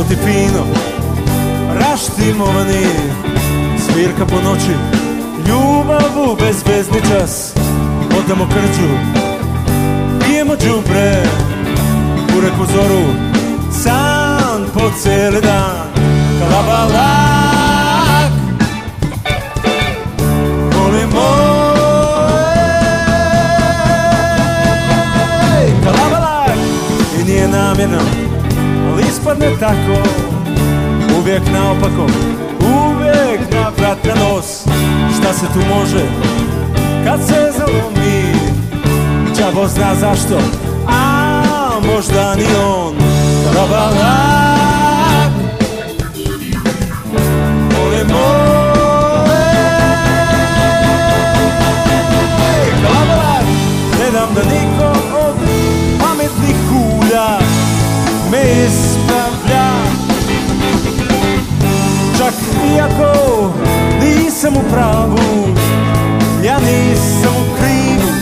ti fino, raštimovani, svirka po noći, ljubav u bezvezni čas. Odamo krđu, pijemo đubre, u reku zoru, san po cijeli dan. Kalabalak, volimo, kalabalak. I nije namjerno, ali ispadne tako, uvijek naopako, uvijek navrat na nos. Šta se tu može kad se zalomi, đavo zna zašto, a možda ni on. Kalabalak, volimo, kalabalak. Ne dam da niko od pametnih kulja me ispravlja, čak iako nisam u pravu, ja nisam u krivu.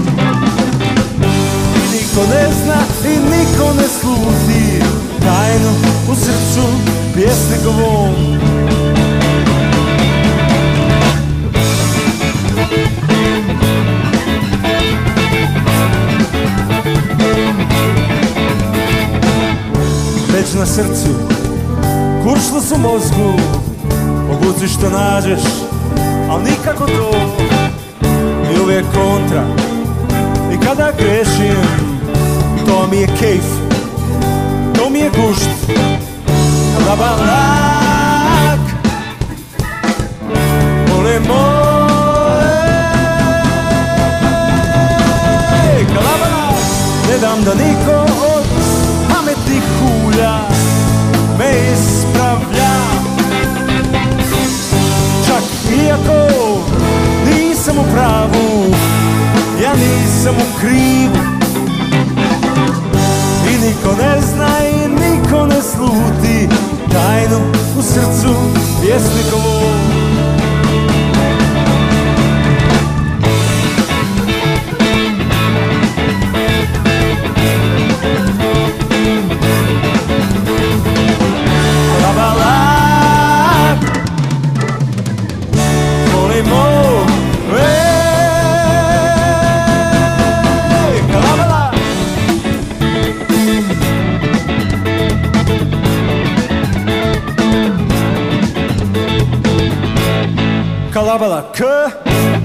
Niko ne zna i niko ne sluti tajnu u srcu pjesnikovom. Već na srcu, kuršlo su mozgu, obuci što nađeš, al nikako to. I uvijek kontra, i kada grešim, to mi je kejf, to mi je gušt. Kalabalak, volimo, kalabalak. Ne dam da niko od pametnih hulja me ispravlja, čak iako nisam u pravu, ja nisam u krivu. I niko ne zna i niko ne sluti tajnu u srcu pjesnikovom. Kalabalak, volimo, kalabalak. Kalabalak.